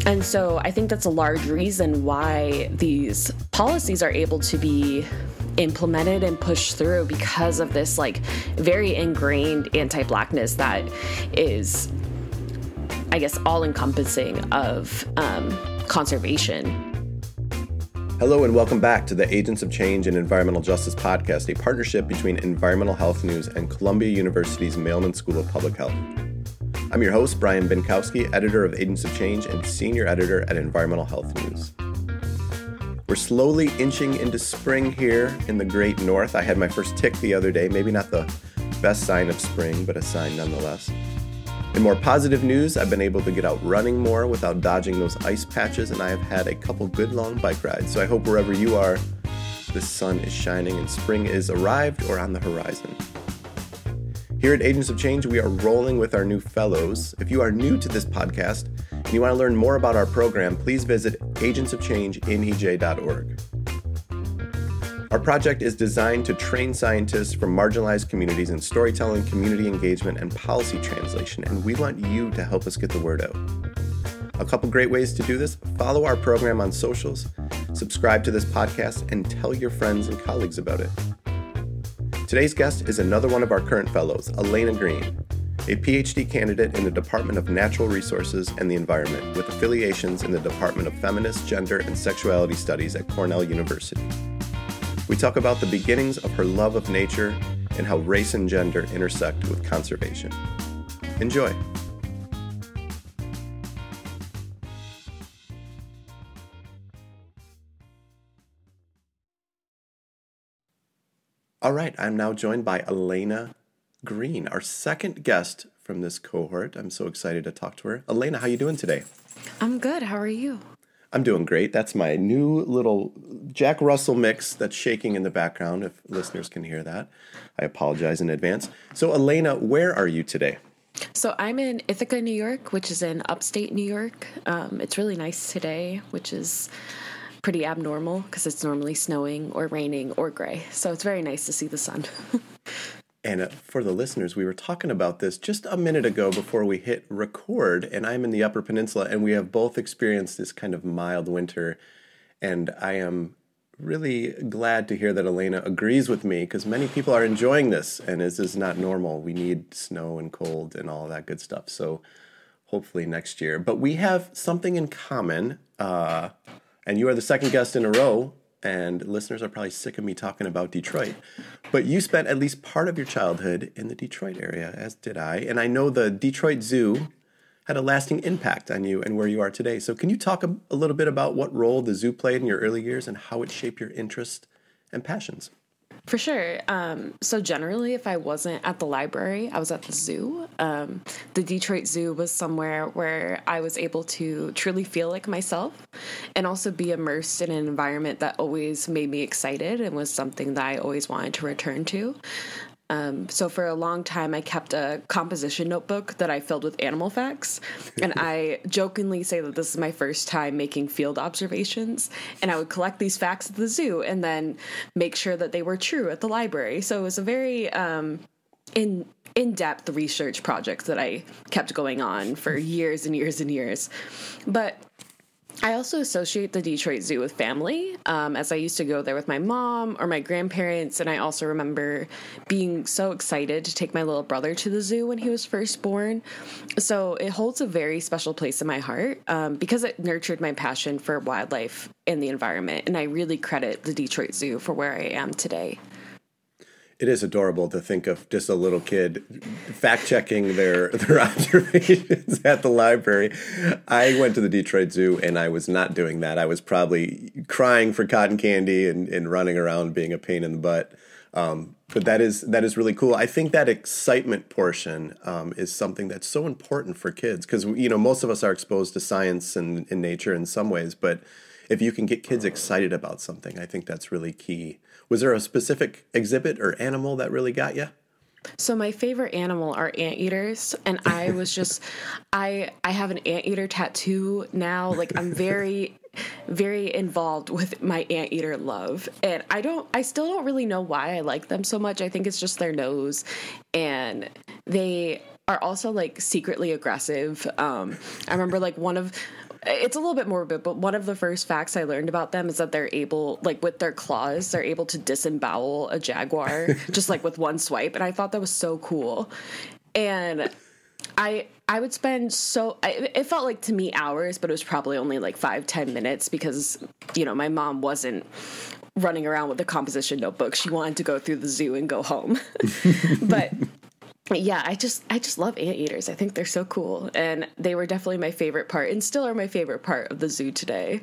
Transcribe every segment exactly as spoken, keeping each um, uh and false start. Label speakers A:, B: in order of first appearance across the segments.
A: And so I think that's a large reason why these policies are able to be implemented and pushed through, because of this like very ingrained anti-Blackness that is, I guess, all-encompassing of um, conservation.
B: Hello and welcome back to the Agents of Change and Environmental Justice podcast, a partnership between Environmental Health News and Columbia University's Mailman School of Public Health. I'm your host, Brian Binkowski, editor of Agents of Change and senior editor at Environmental Health News. We're slowly inching into spring here in the great north. I had my first tick the other day, maybe not the best sign of spring, but a sign nonetheless. In more positive news, I've been able to get out running more without dodging those ice patches, and I have had a couple good long bike rides. So I hope wherever you are, the sun is shining and spring is arrived or on the horizon. Here at Agents of Change, we are rolling with our new fellows. If you are new to this podcast and you want to learn more about our program, please visit agents of change in e j dot org. Our project is designed to train scientists from marginalized communities in storytelling, community engagement, and policy translation, and we want you to help us get the word out. A couple great ways to do this: follow our program on socials, subscribe to this podcast, and tell your friends and colleagues about it. Today's guest is another one of our current fellows, Elena Green, a P H D candidate in the Department of Natural Resources and the Environment with affiliations in the Department of Feminist, Gender, and Sexuality Studies at Cornell University. We talk about the beginnings of her love of nature and how race and gender intersect with conservation. Enjoy. All right, I'm now joined by Elena Green, our second guest from this cohort. I'm so excited to talk to her. Elena, how you doing today?
A: I'm good. How are you?
B: I'm doing great. That's my new little Jack Russell mix that's shaking in the background, if listeners can hear that. I apologize in advance. So, Elena, where are you today?
A: So I'm in Ithaca, New York, which is in upstate New York. Um, it's really nice today, which is pretty abnormal because it's normally snowing or raining or gray. So it's very nice to see the sun.
B: And uh, for the listeners, we were talking about this just a minute ago before we hit record, and I'm in the Upper Peninsula, and we have both experienced this kind of mild winter, and I am really glad to hear that Elena agrees with me, because many people are enjoying this, and this is not normal. We need snow and cold and all that good stuff, so hopefully next year. But we have something in common, uh, and you are the second guest in a row, and listeners are probably sick of me talking about Detroit, but you spent at least part of your childhood in the Detroit area, as did I, and I know the Detroit Zoo had a lasting impact on you and where you are today. So can you talk a, a little bit about what role the zoo played in your early years and how it shaped your interests and passions?
A: For sure. Um, so generally, if I wasn't at the library, I was at the zoo. Um, the Detroit Zoo was somewhere where I was able to truly feel like myself and also be immersed in an environment that always made me excited and was something that I always wanted to return to. Um, so for a long time, I kept a composition notebook that I filled with animal facts. And I jokingly say that this is my first time making field observations. And I would collect these facts at the zoo and then make sure that they were true at the library. So it was a very um, in, in-depth research project that I kept going on for years and years and years. But I also associate the Detroit Zoo with family, um, as I used to go there with my mom or my grandparents, and I also remember being so excited to take my little brother to the zoo when he was first born. So it holds a very special place in my heart um, because it nurtured my passion for wildlife and the environment, and I really credit the Detroit Zoo for where I am today.
B: It is adorable to think of just a little kid fact-checking their, their observations at the library. I went to the Detroit Zoo, and I was not doing that. I was probably crying for cotton candy and, and running around being a pain in the butt. Um, but that is that is really cool. I think that excitement portion um, is something that's so important for kids because, you know, most of us are exposed to science and, and nature in some ways, but if you can get kids excited about something, I think that's really key. Was there a specific exhibit or animal that really got you?
A: So my favorite animal are anteaters, and I was just, I I have an anteater tattoo now. Like I'm very, very involved with my anteater love, and I don't, I still don't really know why I like them so much. I think it's just their nose, and they are also like secretly aggressive. Um, I remember like one of it's a little bit morbid, but one of the first facts I learned about them is that they're able, like with their claws, they're able to disembowel a jaguar just like with one swipe. And I thought that was so cool. And I I would spend so, I, it felt like to me hours, but it was probably only like five, ten minutes because, you know, my mom wasn't running around with a composition notebook. She wanted to go through the zoo and go home. But yeah, I just I just love anteaters. I think they're so cool. And they were definitely my favorite part and still are my favorite part of the zoo today.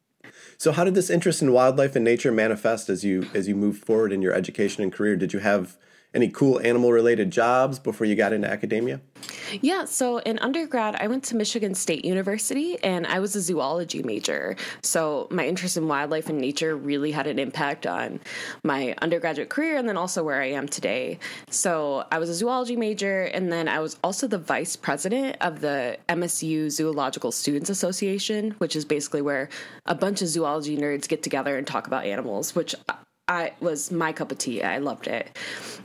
B: So how did this interest in wildlife and nature manifest as you as you moved forward in your education and career? Did you have any cool animal-related jobs before you got into academia?
A: Yeah, so in undergrad, I went to Michigan State University, and I was a zoology major. So my interest in wildlife and nature really had an impact on my undergraduate career and then also where I am today. So I was a zoology major, and then I was also the vice president of the M S U Zoological Students Association, which is basically where a bunch of zoology nerds get together and talk about animals, which I was my cup of tea. I loved it.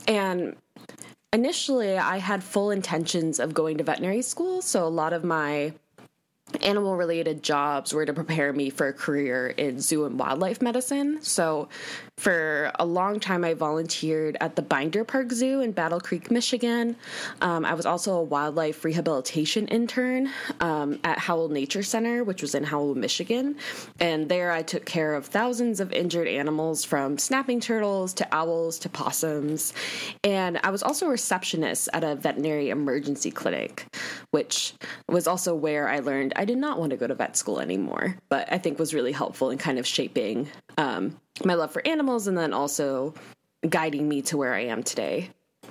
A: And initially, I had full intentions of going to veterinary school, so a lot of my animal-related jobs were to prepare me for a career in zoo and wildlife medicine. So for a long time, I volunteered at the Binder Park Zoo in Battle Creek, Michigan. Um, I was also a wildlife rehabilitation intern um, at Howell Nature Center, which was in Howell, Michigan. And there I took care of thousands of injured animals, from snapping turtles to owls to possums. And I was also a receptionist at a veterinary emergency clinic, which was also where I learned I did not want to go to vet school anymore, but I think was really helpful in kind of shaping um, my love for animals and then also guiding me to where I am today.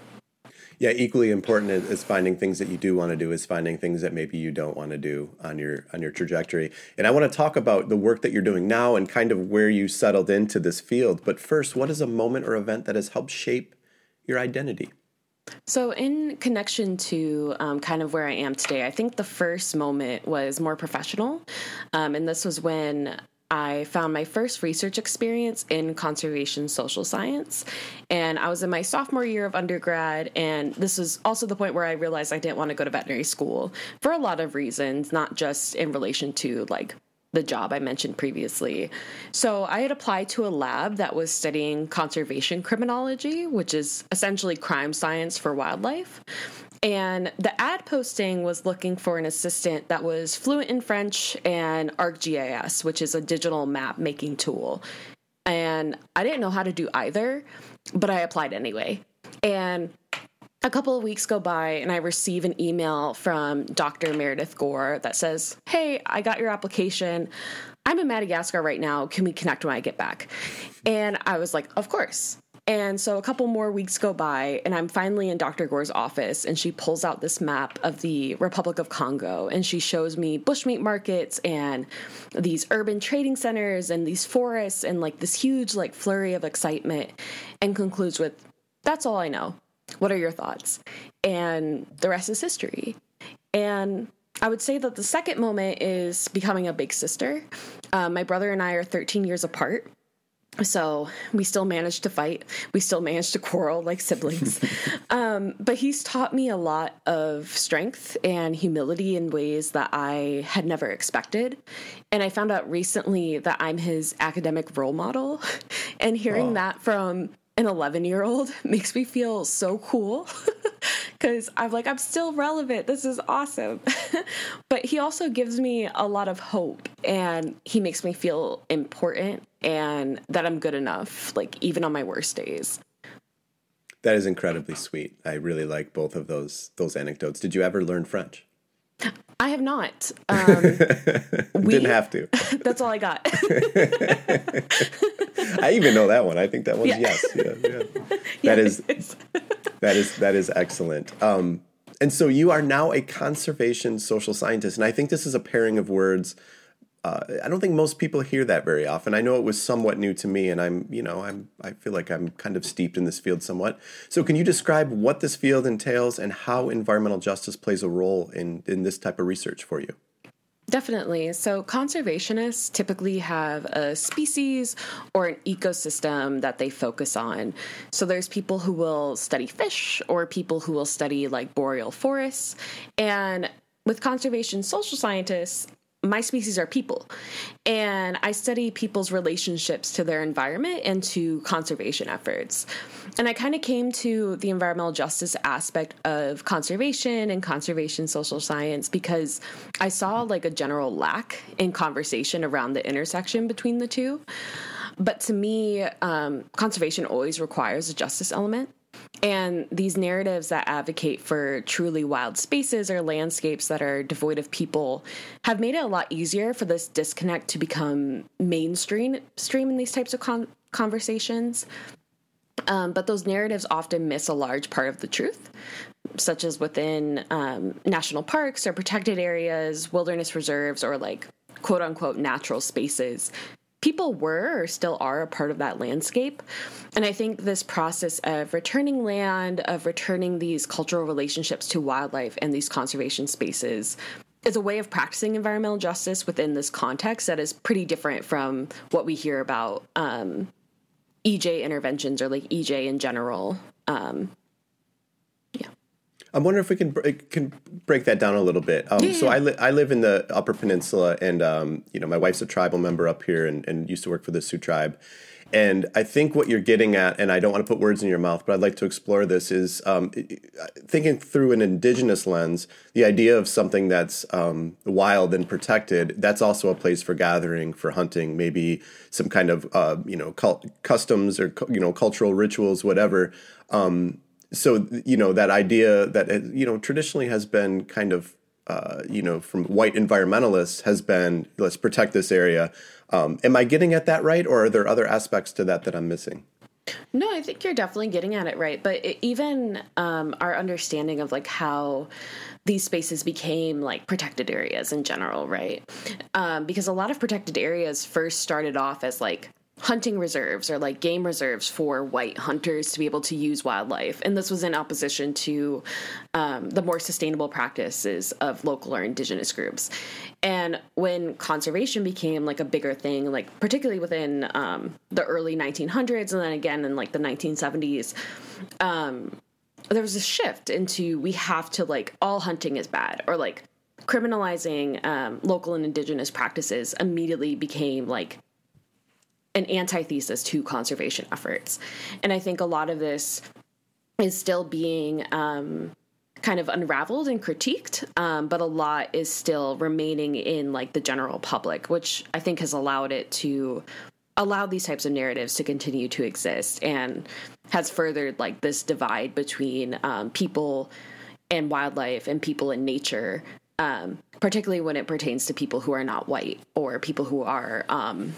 B: Yeah, equally important as finding things that you do want to do is finding things that maybe you don't want to do on your on your trajectory. And I want to talk about the work that you're doing now and kind of where you settled into this field. But first, what is a moment or event that has helped shape your identity?
A: So in connection to um, kind of where I am today, I think the first moment was more professional. Um, and this was when I found my first research experience in conservation social science. And I was in my sophomore year of undergrad. And this was also the point where I realized I didn't want to go to veterinary school for a lot of reasons, not just in relation to like the job I mentioned previously. So I had applied to a lab that was studying conservation criminology, which is essentially crime science for wildlife. And the ad posting was looking for an assistant that was fluent in French and ArcGIS, which is a digital map making tool. And I didn't know how to do either, but I applied anyway. And a couple of weeks go by and I receive an email from Doctor Meredith Gore that says, "Hey, I got your application. I'm in Madagascar right now. Can we connect when I get back?" And I was like, of course. And so a couple more weeks go by and I'm finally in Doctor Gore's office and she pulls out this map of the Republic of Congo and she shows me bushmeat markets and these urban trading centers and these forests and like this huge like flurry of excitement and concludes with, "That's all I know. What are your thoughts?" And the rest is history. And I would say that the second moment is becoming a big sister. Um, my brother and I are thirteen years apart. So we still manage to fight. We still manage to quarrel like siblings. um, but he's taught me a lot of strength and humility in ways that I had never expected. And I found out recently that I'm his academic role model. And hearing oh. that from an eleven-year-old makes me feel so cool because I'm like, I'm still relevant. This is awesome. But he also gives me a lot of hope and he makes me feel important and that I'm good enough, like even on my worst days.
B: That is incredibly sweet. I really like both of those those anecdotes. Did you ever learn French?
A: I have not. Um, we,
B: Didn't have to.
A: That's all I got.
B: I even know that one. I think that one's yeah. yes. Yeah, yeah. That is that is that is excellent. Um, and so you are now a conservation social scientist, and I think this is a pairing of words. Uh, I don't think most people hear that very often. I know it was somewhat new to me, and I'm, you know, I'm, I feel like I'm kind of steeped in this field somewhat. So, can you describe what this field entails and how environmental justice plays a role in in this type of research for you?
A: Definitely. So conservationists typically have a species or an ecosystem that they focus on. So there's people who will study fish or people who will study like boreal forests. And with conservation social scientists, my species are people, and I study people's relationships to their environment and to conservation efforts. And I kind of came to the environmental justice aspect of conservation and conservation social science because I saw like a general lack in conversation around the intersection between the two. But to me, um, conservation always requires a justice element. And these narratives that advocate for truly wild spaces or landscapes that are devoid of people have made it a lot easier for this disconnect to become mainstream stream in these types of con- conversations. Um, but those narratives often miss a large part of the truth, such as within um, national parks or protected areas, wilderness reserves, or like quote unquote natural spaces. People were or still are a part of that landscape. And I think this process of returning land, of returning these cultural relationships to wildlife and these conservation spaces is a way of practicing environmental justice within this context that is pretty different from what we hear about um, E J interventions or like E J in general. Um, yeah.
B: I'm wondering if we can can break that down a little bit. Um,
A: yeah,
B: so
A: yeah.
B: I, li- I live in the Upper Peninsula, and um, you know, my wife's a tribal member up here, and, and used to work for the Sioux tribe. And I think what you're getting at, and I don't want to put words in your mouth, but I'd like to explore this, is um, thinking through an indigenous lens, the idea of something that's um, wild and protected. That's also a place for gathering, for hunting, maybe some kind of uh, you know cult- customs or you know cultural rituals, whatever. Um, So, you know, that idea that, you know, traditionally has been kind of, uh, you know, from white environmentalists has been, let's protect this area. Um, am I getting at that right? Or are there other aspects to that that I'm missing?
A: No, I think you're definitely getting at it right. But it, even um, our understanding of like how these spaces became like protected areas in general, right? Um, because a lot of protected areas first started off as like hunting reserves or like game reserves for white hunters to be able to use wildlife. And this was in opposition to um, the more sustainable practices of local or indigenous groups. And when conservation became like a bigger thing, like particularly within um, the early nineteen hundreds and then again in like the nineteen seventies, um, there was a shift into we have to like all hunting is bad, or like criminalizing um, local and indigenous practices immediately became like an antithesis to conservation efforts. And I think a lot of this is still being um, kind of unraveled and critiqued, um, but a lot is still remaining in like the general public, which I think has allowed it to allow these types of narratives to continue to exist and has furthered like this divide between um, people and wildlife and people and nature, um, particularly when it pertains to people who are not white or people who are um,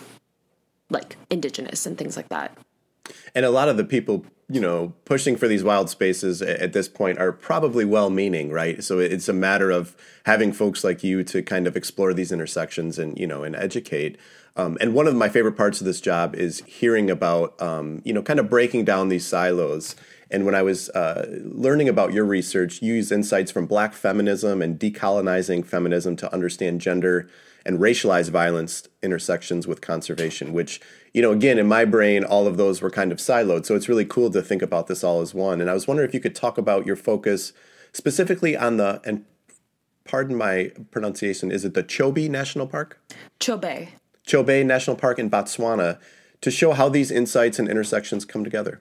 A: like indigenous and things like that.
B: And a lot of the people, you know, pushing for these wild spaces at this point are probably well-meaning, right? So it's a matter of having folks like you to kind of explore these intersections and, you know, and educate. Um, and one of my favorite parts of this job is hearing about, um, you know, kind of breaking down these silos. And when I was uh, learning about your research, you use insights from Black feminism and decolonizing feminism to understand gender and racialized violence intersections with conservation, which, you know, again, in my brain, all of those were kind of siloed. So it's really cool to think about this all as one. And I was wondering if you could talk about your focus specifically on the, and pardon my pronunciation, is it the Chobe National Park?
A: Chobe.
B: Chobe National Park in Botswana, to show how these insights and intersections come together.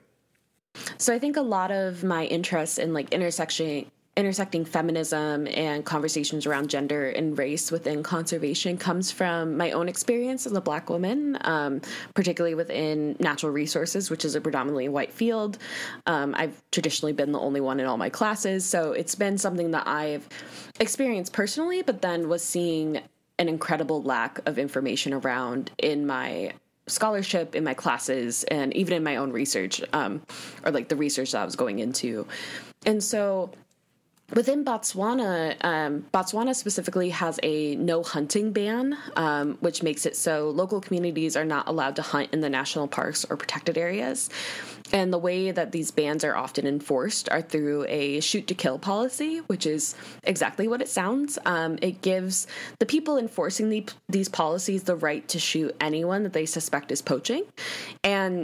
A: So I think a lot of my interest in like intersection intersecting feminism and conversations around gender and race within conservation comes from my own experience as a Black woman, um, particularly within natural resources, which is a predominantly white field. Um, I've traditionally been the only one in all my classes, so it's been something that I've experienced personally, but then was seeing an incredible lack of information around in my scholarship, in my classes, and even in my own research, um, or like the research that I was going into. And so within Botswana, um, Botswana specifically has a no hunting ban, um, which makes it so local communities are not allowed to hunt in the national parks or protected areas. And the way that these bans are often enforced are through a shoot to kill policy, which is exactly what it sounds. Um, it gives the people enforcing the, these policies the right to shoot anyone that they suspect is poaching. And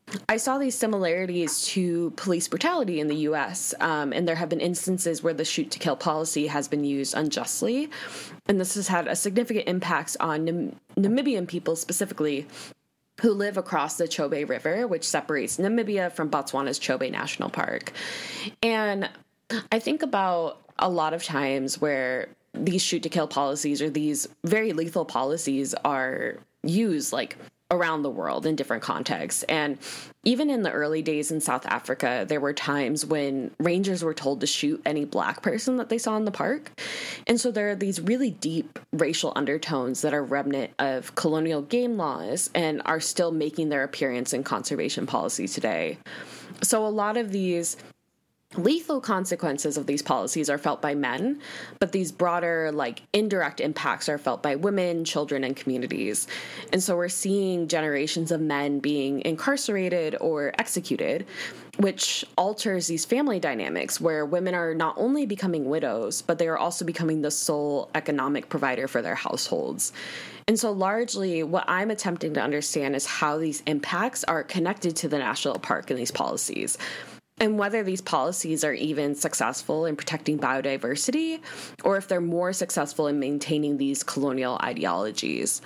A: I saw these similarities to police brutality in the U S, um, and there have been instances where the shoot-to-kill policy has been used unjustly, and this has had a significant impact on Nam- Namibian people specifically who live across the Chobe River, which separates Namibia from Botswana's Chobe National Park. And I think about a lot of times where these shoot-to-kill policies or these very lethal policies are used, like, around the world in different contexts. And even in the early days in South Africa, there were times when rangers were told to shoot any black person that they saw in the park. And so there are these really deep racial undertones that are remnant of colonial game laws and are still making their appearance in conservation policy today. So a lot of these lethal consequences of these policies are felt by men, but these broader, like, indirect impacts are felt by women, children, and communities. And so we're seeing generations of men being incarcerated or executed, which alters these family dynamics where women are not only becoming widows, but they are also becoming the sole economic provider for their households. And so largely what I'm attempting to understand is how these impacts are connected to the national park and these policies, and whether these policies are even successful in protecting biodiversity or if they're more successful in maintaining these colonial ideologies.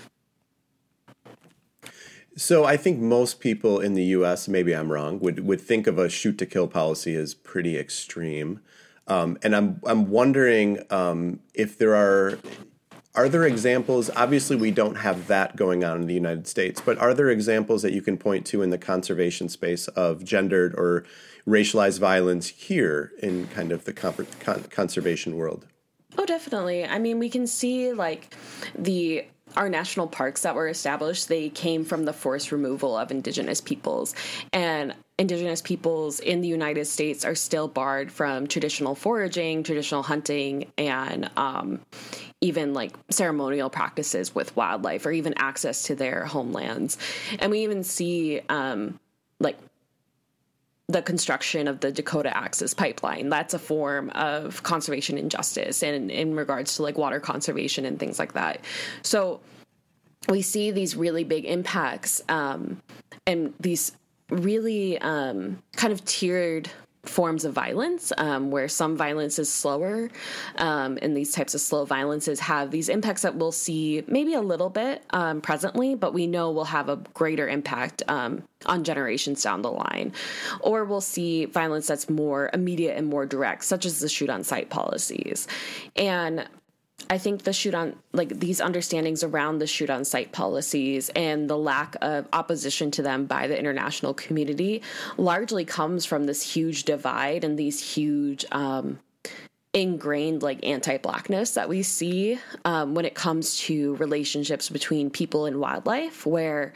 B: So I think most people in the U S, maybe I'm wrong, would, would think of a shoot-to-kill policy as pretty extreme. Um, and I'm I'm wondering um, if there are... Are there examples, obviously we don't have that going on in the United States, but are there examples that you can point to in the conservation space of gendered or racialized violence here in kind of the con- con- conservation world?
A: Oh, definitely. I mean, we can see like the our national parks that were established, they came from the forced removal of indigenous peoples. And indigenous peoples in the United States are still barred from traditional foraging, traditional hunting, and um, even like ceremonial practices with wildlife or even access to their homelands. And we even see um, like the construction of the Dakota Access Pipeline. That's a form of conservation injustice and in regards to like water conservation and things like that. So we see these really big impacts um, and these really um, kind of tiered forms of violence um, where some violence is slower um, and these types of slow violences have these impacts that we'll see maybe a little bit um, presently, but we know will have a greater impact um, on generations down the line. Or we'll see violence that's more immediate and more direct, such as the shoot on sight policies. And I think the shoot on, like these understandings around the shoot on sight policies and the lack of opposition to them by the international community largely comes from this huge divide and these huge um, ingrained like anti-Blackness that we see um, when it comes to relationships between people and wildlife, where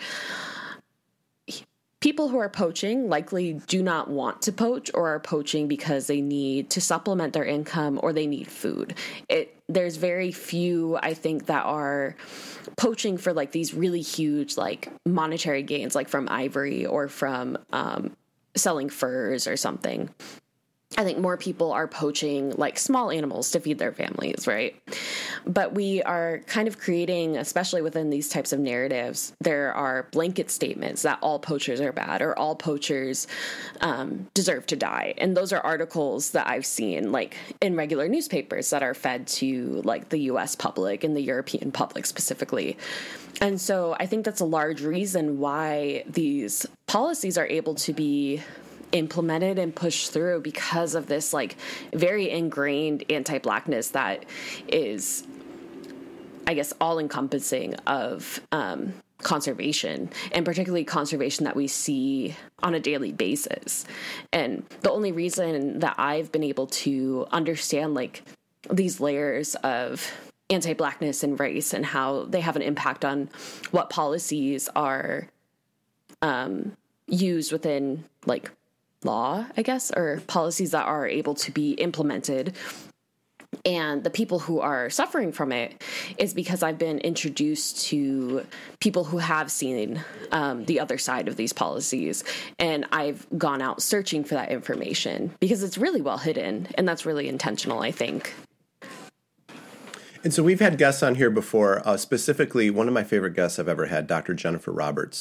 A: people who are poaching likely do not want to poach or are poaching because they need to supplement their income or they need food. It there's very few, I think, that are poaching for like these really huge like monetary gains, like from ivory or from um, selling furs or something. I think more people are poaching like small animals to feed their families, right? But we are kind of creating, especially within these types of narratives, there are blanket statements that all poachers are bad or all poachers um, deserve to die. And those are articles that I've seen like in regular newspapers that are fed to like the U S public and the European public specifically. And so I think that's a large reason why these policies are able to be implemented and pushed through, because of this like very ingrained anti-Blackness that is, I guess, all encompassing of um, conservation, and particularly conservation that we see on a daily basis. And the only reason that I've been able to understand like these layers of anti-Blackness and race and how they have an impact on what policies are um, used within like law, I guess, or policies that are able to be implemented, and the people who are suffering from it, is because I've been introduced to people who have seen um, the other side of these policies, and I've gone out searching for that information because it's really well hidden, and that's really intentional, I think.
B: And so we've had guests on here before, uh, specifically one of my favorite guests I've ever had, Doctor Jennifer Roberts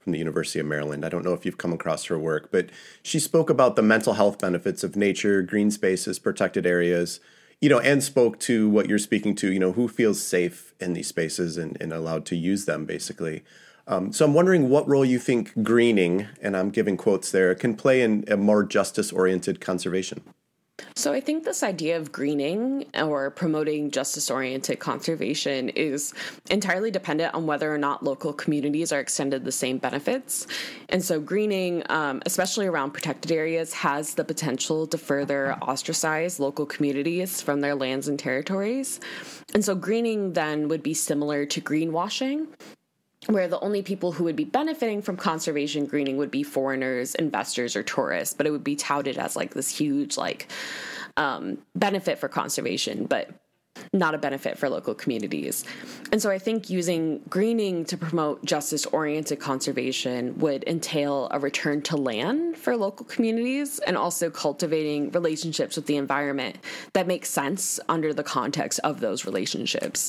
B: from the University of Maryland. I don't know if you've come across her work, but she spoke about the mental health benefits of nature, green spaces, protected areas, you know, and spoke to what you're speaking to, you know, who feels safe in these spaces and, and allowed to use them, basically. Um, so I'm wondering what role you think greening, and I'm giving quotes there, can play in a more justice-oriented conservation.
A: So I think this idea of greening or promoting justice-oriented conservation is entirely dependent on whether or not local communities are extended the same benefits. And so greening, um, especially around protected areas, has the potential to further ostracize local communities from their lands and territories. And so greening then would be similar to greenwashing, where the only people who would be benefiting from conservation greening would be foreigners, investors, or tourists, but it would be touted as like this huge like um, benefit for conservation, but not a benefit for local communities. And so I think using greening to promote justice-oriented conservation would entail a return to land for local communities and also cultivating relationships with the environment that make sense under the context of those relationships.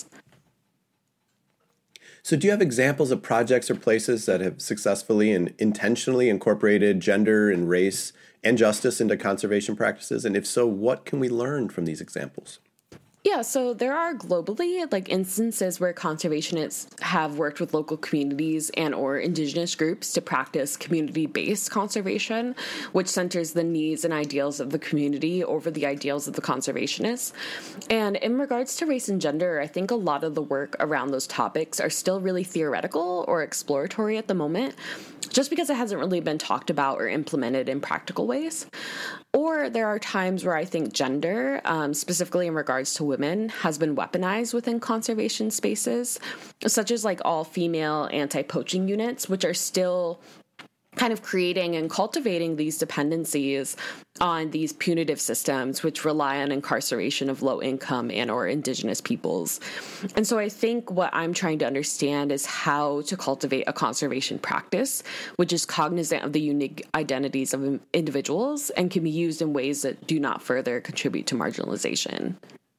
B: So do you have examples of projects or places that have successfully and intentionally incorporated gender and race and justice into conservation practices? And if so, what can we learn from these examples?
A: Yeah, so there are globally like instances where conservationists have worked with local communities and or indigenous groups to practice community-based conservation, which centers the needs and ideals of the community over the ideals of the conservationists. And in regards to race and gender, I think a lot of the work around those topics are still really theoretical or exploratory at the moment, just because it hasn't really been talked about or implemented in practical ways. Or there are times where I think gender, um, specifically in regards to women, has been weaponized within conservation spaces, such as like all-female anti-poaching units, which are still kind of creating and cultivating these dependencies on these punitive systems which rely on incarceration of low-income and or indigenous peoples. And so I think what I'm trying to understand is how to cultivate a conservation practice which is cognizant of the unique identities of individuals and can be used in ways that do not further contribute to marginalization.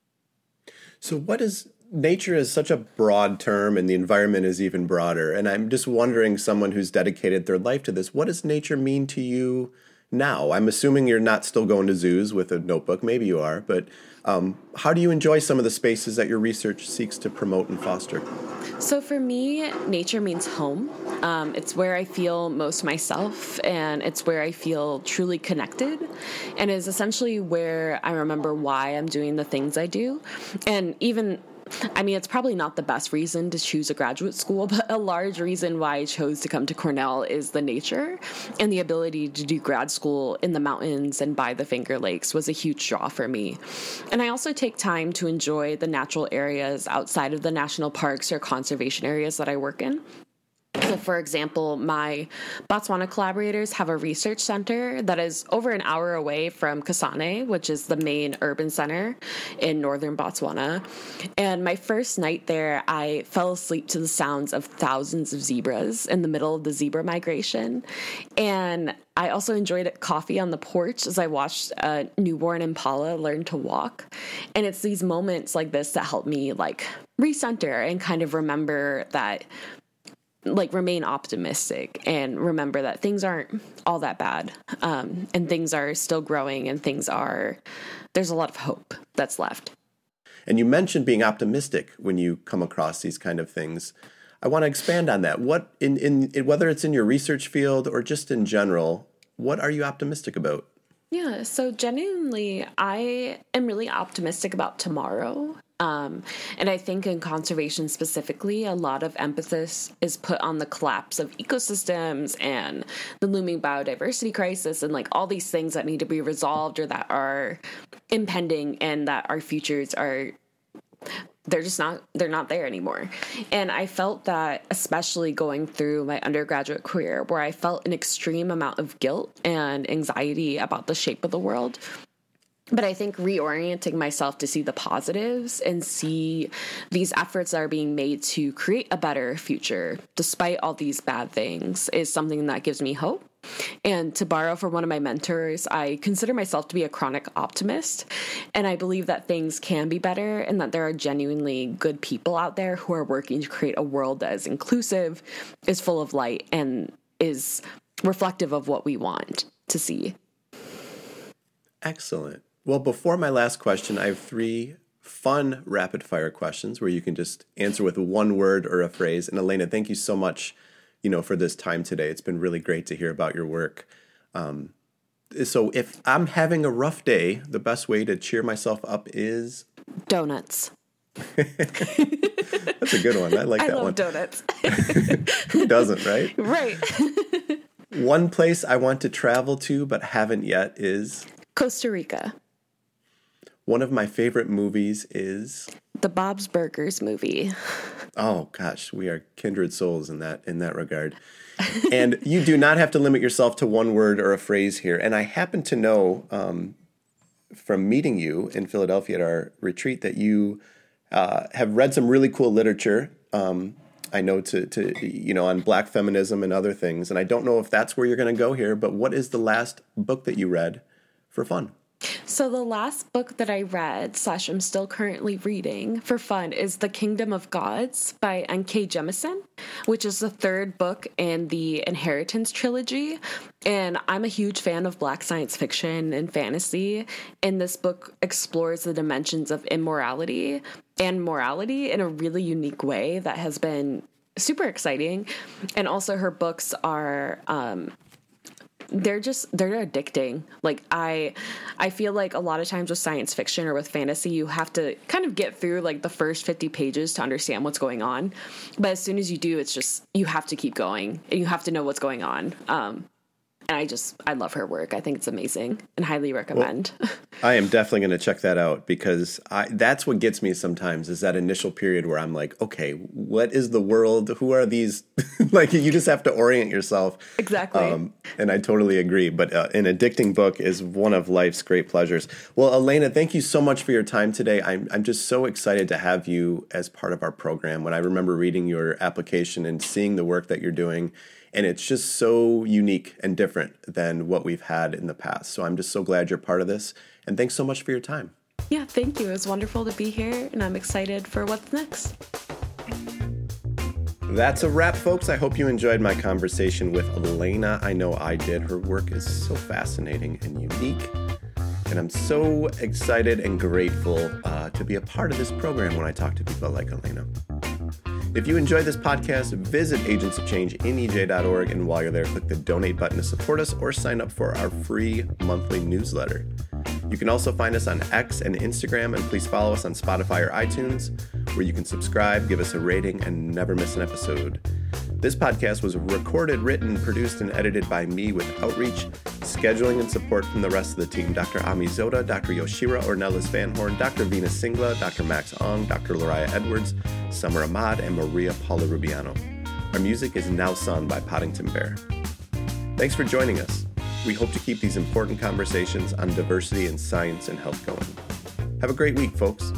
B: So what is nature is such a broad term and the environment is even broader. And I'm just wondering, someone who's dedicated their life to this, what does nature mean to you now? I'm assuming you're not still going to zoos with a notebook. Maybe you are. But um, how do you enjoy some of the spaces that your research seeks to promote and foster?
A: So for me, nature means home. Um, it's where I feel most myself, and it's where I feel truly connected, and is essentially where I remember why I'm doing the things I do. And even I mean, it's probably not the best reason to choose a graduate school, but a large reason why I chose to come to Cornell is the nature, and the ability to do grad school in the mountains and by the Finger Lakes was a huge draw for me. And I also take time to enjoy the natural areas outside of the national parks or conservation areas that I work in. So, for example, my Botswana collaborators have a research center that is over an hour away from Kasane, which is the main urban center in northern Botswana. And my first night there, I fell asleep to the sounds of thousands of zebras in the middle of the zebra migration. And I also enjoyed coffee on the porch as I watched a newborn impala learn to walk. And it's these moments like this that help me like recenter and kind of remember that like remain optimistic and remember that things aren't all that bad, um, and things are still growing, and things are, there's a lot of hope that's left.
B: And you mentioned being optimistic when you come across these kind of things. I want to expand on that. What in, in, in whether it's in your research field or just in general, what are you optimistic about?
A: Yeah, so genuinely, I am really optimistic about tomorrow. Um, and I think in conservation specifically, a lot of emphasis is put on the collapse of ecosystems and the looming biodiversity crisis and like all these things that need to be resolved or that are impending, and that our futures are, they're just not, they're not there anymore. And I felt that, especially going through my undergraduate career, where I felt an extreme amount of guilt and anxiety about the shape of the world. But I think reorienting myself to see the positives and see these efforts that are being made to create a better future, despite all these bad things, is something that gives me hope. And to borrow from one of my mentors, I consider myself to be a chronic optimist. And I believe that things can be better and that there are genuinely good people out there who are working to create a world that is inclusive, is full of light, and is reflective of what we want to see.
B: Excellent. Well, before my last question, I have three fun rapid fire questions where you can just answer with one word or a phrase. And Elena, thank you so much, you know, for this time today. It's been really great to hear about your work. Um, so if I'm having a rough day, the best way to cheer myself up is
A: donuts.
B: That's a good one. I like
A: I
B: that
A: love
B: one.
A: donuts.
B: Who doesn't, right?
A: Right.
B: One place I want to travel to but haven't yet is
A: Costa Rica.
B: One of my favorite movies is
A: the Bob's Burgers movie.
B: Oh gosh, we are kindred souls in that in that regard. And you do not have to limit yourself to one word or a phrase here. And I happen to know um, from meeting you in Philadelphia at our retreat that you uh, have read some really cool literature. Um, I know to to you know on Black feminism and other things. And I don't know if that's where you're going to go here. But what is the last book that you read for fun?
A: So the last book that I read, slash I'm still currently reading for fun, is The Kingdom of Gods by N K Jemisin, which is the third book in the Inheritance trilogy. And I'm a huge fan of Black science fiction and fantasy. And this book explores the dimensions of immorality and morality in a really unique way that has been super exciting. And also her books are... Um, They're just, they're addicting. Like I, I feel like a lot of times with science fiction or with fantasy, you have to kind of get through like the first fifty pages to understand what's going on. But as soon as you do, it's just, you have to keep going and you have to know what's going on. Um, and I just, I love her work. I think it's amazing and highly recommend.
B: Well, I am definitely going to check that out because I, that's what gets me sometimes is that initial period where I'm like, okay, what is the world? Who are these? Like you just have to orient yourself.
A: Exactly.
B: Um, and I totally agree. But uh, an addicting book is one of life's great pleasures. Well, Elena, thank you so much for your time today. I'm, I'm just so excited to have you as part of our program. When I remember reading your application and seeing the work that you're doing, and it's just so unique and different than what we've had in the past. So I'm just so glad you're part of this. And thanks so much for your time.
A: Yeah, thank you. It was wonderful to be here, and I'm excited for what's next.
B: That's a wrap, folks. I hope you enjoyed my conversation with Elena. I know I did. Her work is so fascinating and unique. And I'm so excited and grateful uh, to be a part of this program when I talk to people like Elena. If you enjoyed this podcast, visit agents of change in e j dot org. And while you're there, click the donate button to support us or sign up for our free monthly newsletter. You can also find us on X and Instagram, and please follow us on Spotify or iTunes, where you can subscribe, give us a rating, and never miss an episode. This podcast was recorded, written, produced, and edited by me with outreach, scheduling, and support from the rest of the team. Doctor Ami Zoda, Doctor Yoshira Ornelas Van Horn, Doctor Vina Singla, Doctor Max Ong, Doctor Lariah Edwards, Summer Ahmad, and Maria Paula Rubiano. Our music is Now Sung by Poddington Bear. Thanks for joining us. We hope to keep these important conversations on diversity in science and health going. Have a great week, folks.